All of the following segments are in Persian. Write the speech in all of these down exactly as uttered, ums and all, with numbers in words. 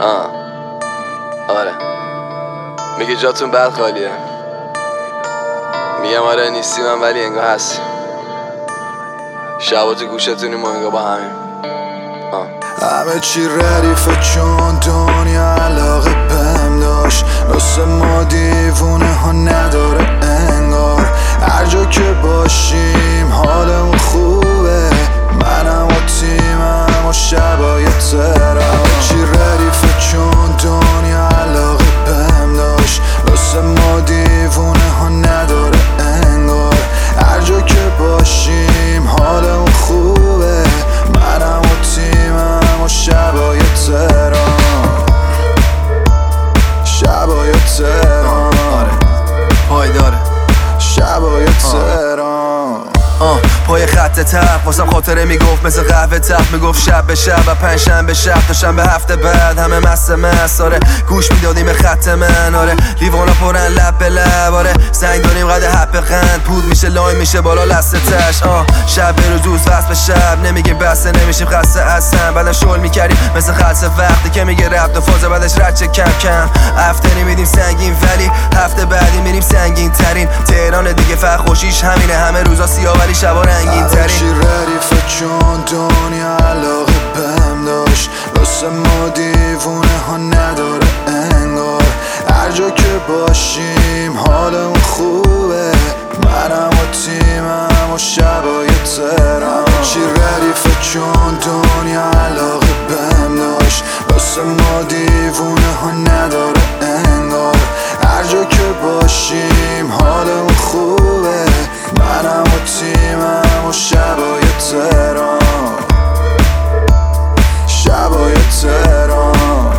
آه آره میگه جاتون بد خالیه، میگم آره نیستی من ولی انگار هستی، شبا تو گوشتونیم و انگار با همیم. آه همه چی ردیفه چون دنیا علاقه بهم داشت، واسه ما دیوونه ها نداره انگار، هر جا که باشیم حالمون خوبه، منم و تیمم و شبای ترم. همه چی ردیفه چون دنیا علاقه بهم داشت، واسه ما دیوونه ها نداره انگار، هر جا که باشیم حالمون خوبه، منم و تیمم و شبای ترم، شبای ترم، پای داره شبای ترم. آه پای خط تق واسم خاطره میگفت مثل قهوه تق، میگفت شب به شب و پنج شنبه شب تا شنبه هفته بعد همه مست مست. آره گوش میدادیم به خط من، آره لیوانا پرن لب به لب، آره سنگ داریم قد حب قند، پود میشه لایم میشه بالا لسته تش. آه شب به روز روز وصل به شب، نمیگیم بسته نمیشیم خسته اصلا، بعدا شل میکردیم مثل خلص وقتی که میگه رفت و فاز بعدش رد چه کم کم. هفته نمیدیم سنگین ولی هفته بعدی میریم سنگین ترین، تهران دیگه فقط خوشیش همینه، همه روزا سیاه ولی شبا رنگین ترین. همه چی ردیفه چون دنیا علاقه بهم داشت، واسه ما دیوونه ها نداره انگار، هر جا که باشیم حالمون خوبه، منم و تیمم و شبای ترم. همه چی ردیفه چون دنیا علاقه بهم داشت، واسه ما دیوونه ها نداره انگار، هر جا که باشیم حالمون خوبه، منم و تیمم و شبای ترم، شبای ترم،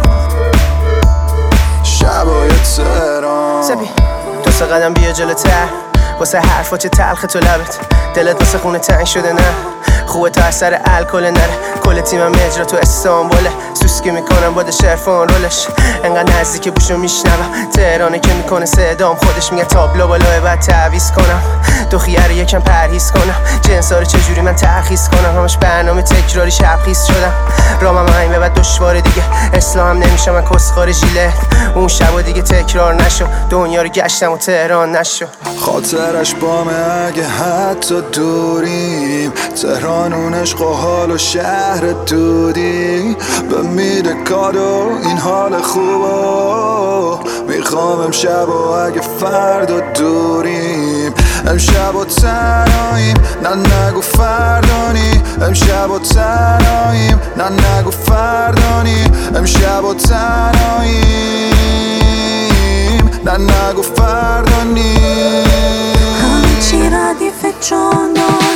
شبای ترم. سبی دو سه قدم بیا جلوتر، واسه حرفات تلخ تو لبت، دلت واسه خونه تنگ شده نه، خوبه تا اثر الکل نره، کل تیمم اجرا تو استانبوله، سوسکی میکنم باد شرفان رولش، انقدر نزدیک بوشو میشنوم، تهرانه که میکنه صدام، خودش میگه تابلو بالای بعد تعویض کنم، دو خیاره یکم پرهیز کنم، جنسا رو چجوری من ترخیص کنم، همش برنامه تکراری شبخیز شدم، رامم همین به بعد دشواره دیگه، اسلام نمیشه من کسخار ژیله، اون شبا دیگه تکرار نشو، دنیا رو گشتم و تهران نشو. خاطرش بامه اگه حتی دوریم، تهران اون عشق و حال و شهر دودی، به میده کادو این حال خوبو، میخوام امشب و اگه فردا دوریم، امشب و تنهاییم نه نگو فردانی، امشب و تنهاییم نه نگو فردانی، امشب و تنهاییم نه نگو فردانی. همه چی ردیفه چون